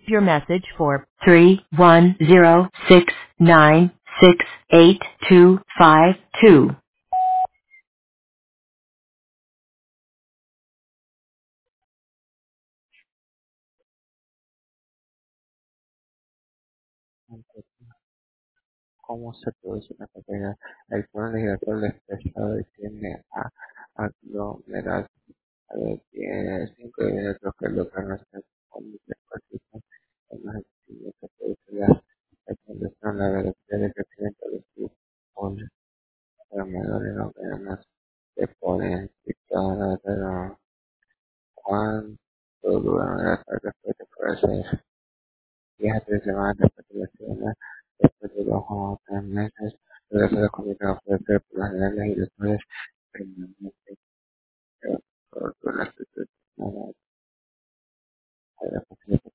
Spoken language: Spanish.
your message for 31069688252. Cómo se produce una proteína. El colon giratorio expresado tiende a aglomerar tiene 5 milímetros que logran hacer con microplástico en los epitelios que produce la condición, la velocidad de crecimiento de su enfermedad en los venas se ponen dictadas de cuánto duran las respuestas puede ser 10 a 3 semanas después de la cirugía, después de 2 o 3 meses, los se comienzan a ofrecer por las generales y después permanente por la estructura